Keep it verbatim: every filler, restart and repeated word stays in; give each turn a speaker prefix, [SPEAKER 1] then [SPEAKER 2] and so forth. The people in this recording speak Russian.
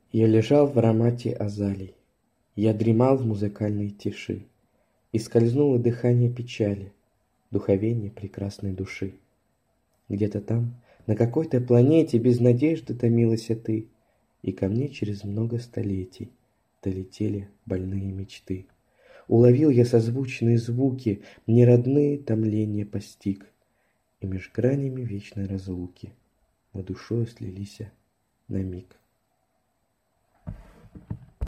[SPEAKER 1] Я лежал в аромате азалий, Я дремал в музыкальной тиши, И скользнуло дыхание печали, Духовение прекрасной души. Где-то там, на какой-то планете, Без надежды томилась ты, И ко мне через много столетий Долетели больные мечты. Уловил я созвучные звуки, Мне родные томления постиг, И меж гранями вечной разлуки Мы душою слилися на миг.